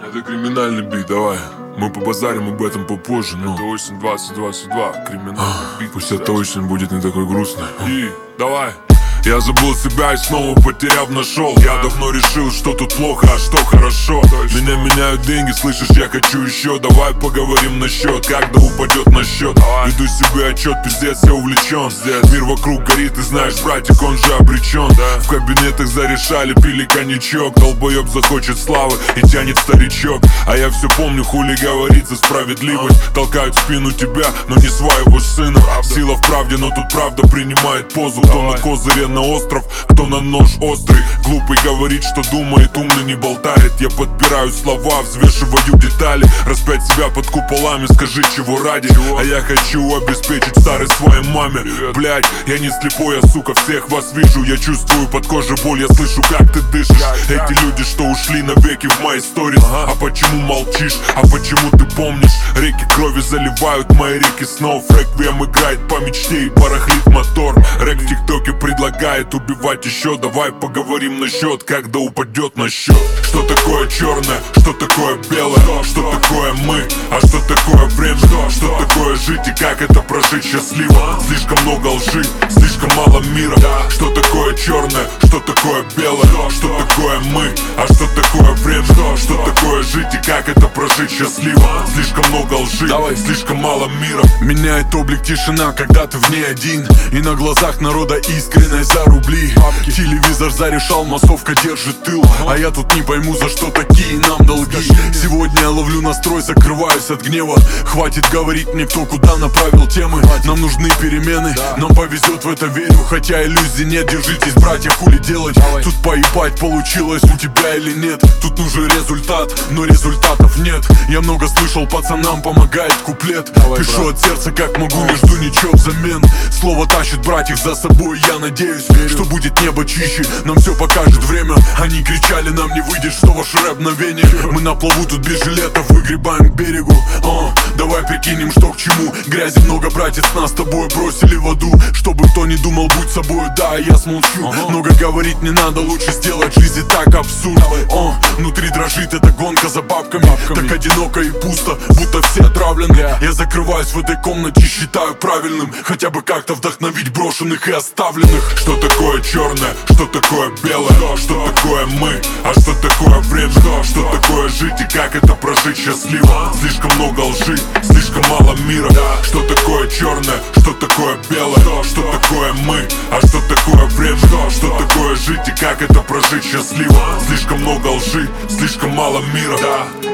Это криминальный бит, давай. Мы побазарим об этом попозже, но это осень 2022, криминальный бит. Пусть эта осень будет не такой грустной. И давай. Я забыл себя и снова потеряв нашел. Я давно решил, что тут плохо, а что хорошо. Меня меняют деньги, слышишь, я хочу еще. Давай поговорим насчет, когда упадет на счет. Веду себе отчет, пиздец, я увлечен. Мир вокруг горит, и знаешь, братик, он же обречен. В кабинетах зарешали, пили коньячок. Долбоеб захочет славы и тянет старичок. А я все помню, хули говорит за справедливость. Толкают в спину тебя, но не своего сына. Сила в правде, но тут правда принимает позу. Кто на козыре на остров, кто на нож острый. Глупый говорит, что думает, умный не болтает. Я подбираю слова, взвешиваю детали. Распять себя под куполами, скажи, чего ради. А я хочу обеспечить старой своей маме. Блять, я не слепой, я, сука, всех вас вижу. Я чувствую под кожей боль, я слышу, как ты дышишь. Эти люди, что ушли навеки в мои сторис. А почему молчишь, а почему ты помнишь? Реки крови заливают мои реки снов. Реквием играет по мечте и барахлит мотор. Рэк в тиктоке предлагает убивать еще. Давай поговорим насчет, когда упадет на счет. Что такое черное, что такое белое, что такое мы, а что такое время, что такое жить и как это прожить счастливо. Слишком много лжи, слишком мало мира. Что такое черное, что такое белое, что такое мы, а что такое время, что такое жить и как это прожить счастливо. Слишком много лжи, слишком мало мира. Меняет облик тишина, когда ты в ней один. И на глазах народа искренность за рубли. Телевизор зарешал, массовка держит тыл. А я тут не пойму, за что такие нам долги. Сегодня я ловлю настрой, закрываюсь от гнева. Хватит говорить мне, кто куда направил темы. Нам нужны перемены, нам повезет, в это верю. Хотя иллюзий нет, держитесь, братья, хули делать. Тут поебать, получилось у тебя или нет. Тут нужен результат, но результатов нет. Я много слышал, пацанам помогает куплет. Пишу от сердца, как могу, не жду ничего взамен. Слово тащит братьев за собой, я надеюсь, что будет небо чище, нам все покажет время. Они кричали, нам не выйдет, что ваш рэп на вене. Мы на плаву тут без жилетов, выгребаем к берегу. Давай прикинем, что к чему. Грязи много, братец, нас с тобой бросили в аду. Чтобы кто не думал, будь собой, да, я смолчу. Много говорить не надо, лучше сделать жизнь и так абсурд. Внутри дрожит эта гонка за бабками. Так одиноко и пусто, будто все отравлены. Я закрываюсь в этой комнате, считаю правильным хотя бы как-то вдохновить брошенных и оставленных. Что такое черное, что такое белое, что такое мы, а что такое время, что такое жить и как это прожить счастливо. Слишком много лжи, слишком мало мира. Что такое черное, что такое белое, что такое мы, а что такое время, что такое жить и как это прожить счастливо. Слишком много лжи, слишком мало мира.